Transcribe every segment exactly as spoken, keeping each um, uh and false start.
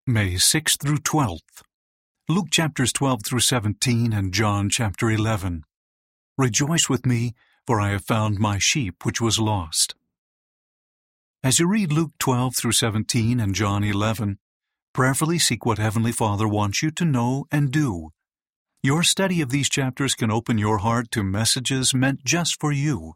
May sixth through twelfth. Luke chapters twelve through seventeen and John chapter eleven. Rejoice with me, for I have found my sheep which was lost. As you read Luke twelve through seventeen and John eleven, prayerfully seek what Heavenly Father wants you to know and do. Your study of these chapters can open your heart to messages meant just for you.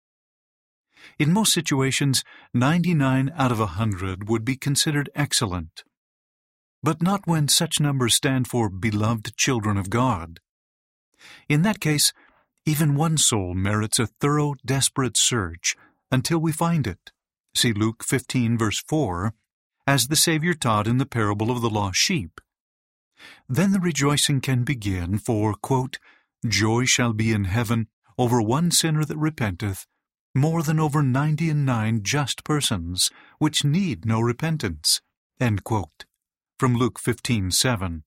In most situations, ninety-nine out of a hundred would be considered excellent. But not when such numbers stand for beloved children of God. In that case, even one soul merits a thorough, desperate search until we find it. See Luke fifteen, verse four, as the Savior taught in the parable of the lost sheep. Then the rejoicing can begin, for, quote, joy shall be in heaven over one sinner that repenteth, more than over ninety and nine just persons, which need no repentance, end quote. From Luke fifteen, seven.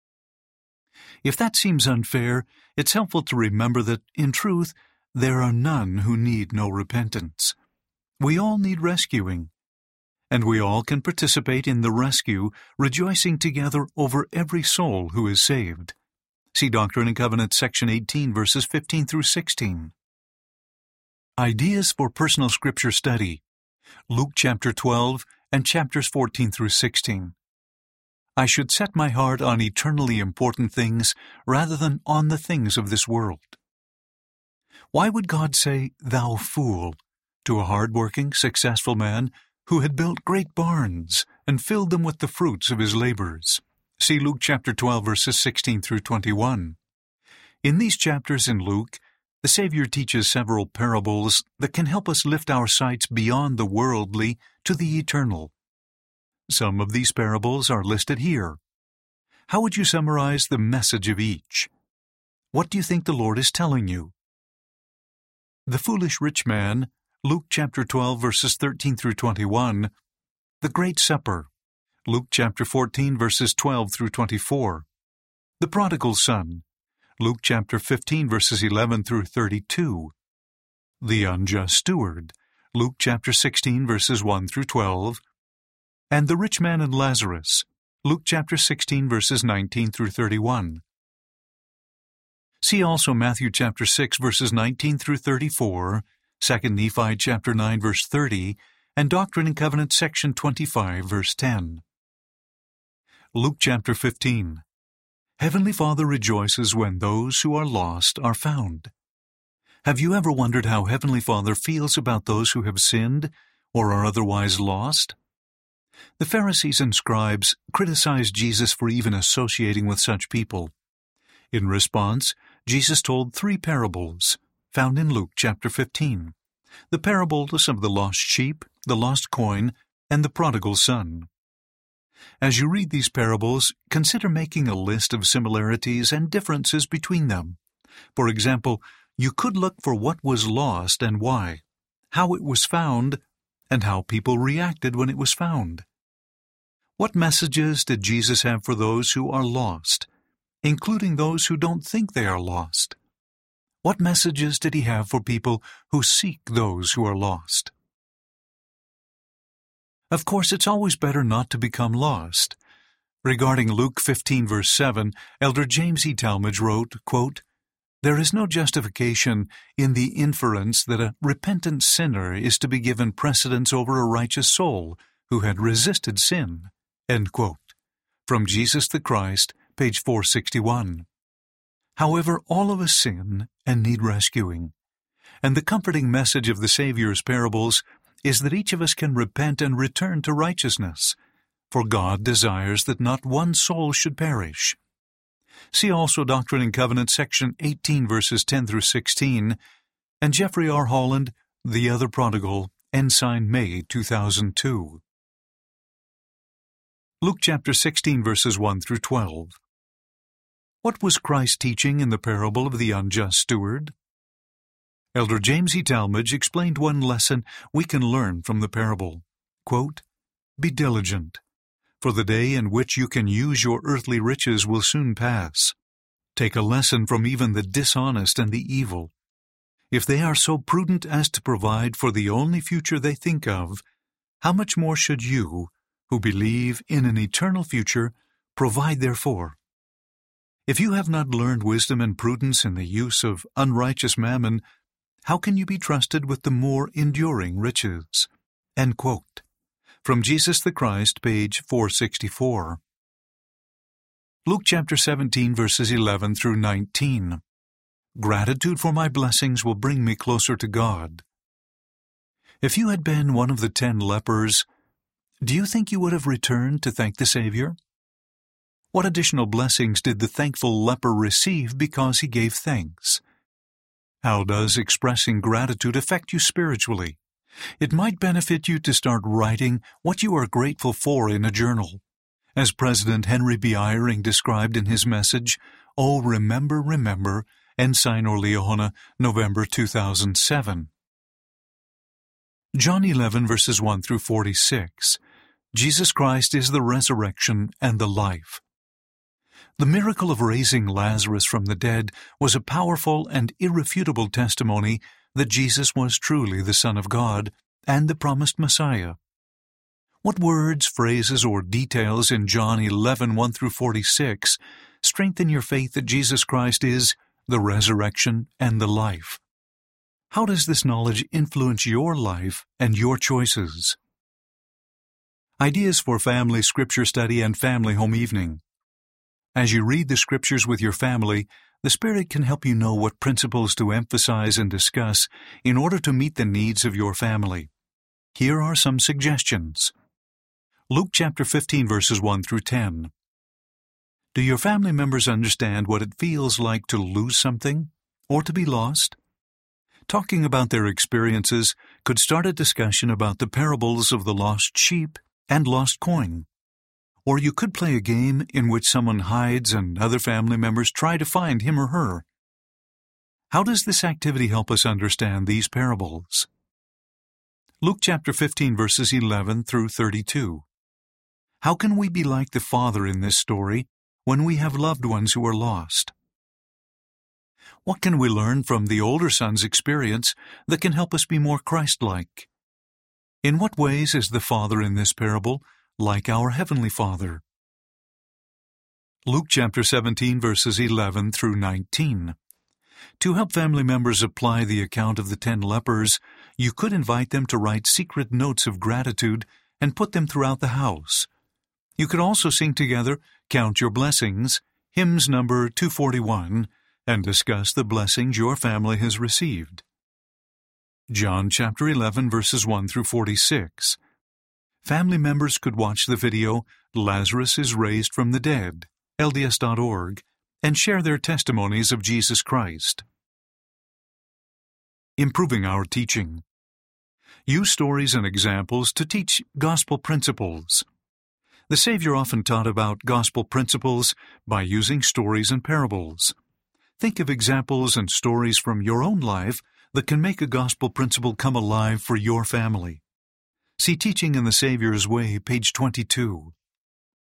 If that seems unfair, it's helpful to remember that, in truth, there are none who need no repentance. We all need rescuing, and we all can participate in the rescue, rejoicing together over every soul who is saved. See Doctrine and Covenants, section eighteen, verses fifteen through sixteen. Ideas for personal scripture study. Luke chapter twelve and chapters fourteen through sixteen. I should set my heart on eternally important things rather than on the things of this world. Why would God say, "Thou fool," to a hard-working, successful man who had built great barns and filled them with the fruits of his labors? See Luke chapter twelve, verses sixteen through twenty-one. In these chapters in Luke, the Savior teaches several parables that can help us lift our sights beyond the worldly to the eternal. Some of these parables are listed here. How would you summarize the message of each? What do you think the Lord is telling you? The foolish rich man, Luke chapter twelve, verses thirteen through twenty-one. The Great Supper, Luke chapter fourteen, verses twelve through twenty-four. The Prodigal Son, Luke chapter fifteen, verses eleven through thirty-two. The Unjust Steward, Luke chapter sixteen, verses one through twelve. And the Rich Man and Lazarus, Luke chapter sixteen, verses nineteen through thirty-one. See also Matthew chapter six, verses nineteen through thirty-four, Second Nephi chapter nine, verse thirty, and Doctrine and Covenants section twenty-five, verse ten. Luke chapter fifteen. Heavenly Father rejoices when those who are lost are found. Have you ever wondered how Heavenly Father feels about those who have sinned or are otherwise lost? The Pharisees and scribes criticized Jesus for even associating with such people. In response, Jesus told three parables, found in Luke chapter fifteen, the parables of the lost sheep, the lost coin, and the prodigal son. As you read these parables, consider making a list of similarities and differences between them. For example, you could look for what was lost and why, how it was found, and how people reacted when it was found. What messages did Jesus have for those who are lost, including those who don't think they are lost? What messages did he have for people who seek those who are lost? Of course, it's always better not to become lost. Regarding Luke fifteen, verse seven, Elder James E. Talmage wrote, quote, there is no justification in the inference that a repentant sinner is to be given precedence over a righteous soul who had resisted sin. End quote. From Jesus the Christ, page four sixty-one. However, all of us sin and need rescuing, and the comforting message of the Savior's parables is that each of us can repent and return to righteousness, for God desires that not one soul should perish. See also Doctrine and Covenants, section eighteen, verses ten through sixteen, and Jeffrey R. Holland, The Other Prodigal, Ensign, May two thousand two. Luke chapter sixteen, verses one through twelve. What was Christ teaching in the parable of the unjust steward? Elder James E. Talmage explained one lesson we can learn from the parable. Quote, be diligent, for the day in which you can use your earthly riches will soon pass. Take a lesson from even the dishonest and the evil. If they are so prudent as to provide for the only future they think of, how much more should you, who believe in an eternal future, provide therefore. If you have not learned wisdom and prudence in the use of unrighteous mammon, how can you be trusted with the more enduring riches?" End quote. From Jesus the Christ, page four sixty-four. Luke chapter seventeen, verses eleven through nineteen. Gratitude for my blessings will bring me closer to God. If you had been one of the ten lepers, do you think you would have returned to thank the Savior? What additional blessings did the thankful leper receive because he gave thanks? How does expressing gratitude affect you spiritually? It might benefit you to start writing what you are grateful for in a journal. As President Henry B. Eyring described in his message, "Oh, Remember, Remember," Ensign Leona, November two thousand seven. John eleven, verses one through forty-six. Jesus Christ is the resurrection and the life. The miracle of raising Lazarus from the dead was a powerful and irrefutable testimony that Jesus was truly the Son of God and the promised Messiah. What words, phrases, or details in John eleven, one through forty-six strengthen your faith that Jesus Christ is the resurrection and the life? How does this knowledge influence your life and your choices? Ideas for family scripture study and family home evening. As you read the scriptures with your family, the Spirit can help you know what principles to emphasize and discuss in order to meet the needs of your family. Here are some suggestions. Luke chapter fifteen, verses one through ten. Do your family members understand what it feels like to lose something or to be lost? Talking about their experiences could start a discussion about the parables of the lost sheep and lost coin. Or you could play a game in which someone hides and other family members try to find him or her. How does this activity help us understand these parables? Luke chapter fifteen, verses eleven through thirty-two. How can we be like the Father in this story when we have loved ones who are lost? What can we learn from the older son's experience that can help us be more Christ-like? In what ways is the Father in this parable like our Heavenly Father? Luke chapter seventeen, verses eleven through nineteen. To help family members apply the account of the ten lepers, you could invite them to write secret notes of gratitude and put them throughout the house. You could also sing together Count Your Blessings, hymns number two forty-one, and discuss the blessings your family has received. John chapter eleven, verses one through forty-six. Family members could watch the video Lazarus is Raised from the Dead, L D S dot org, and share their testimonies of Jesus Christ. Improving our teaching. Use stories and examples to teach gospel principles. The Savior often taught about gospel principles by using stories and parables. Think of examples and stories from your own life that can make a gospel principle come alive for your family. See Teaching in the Savior's Way, page twenty-two.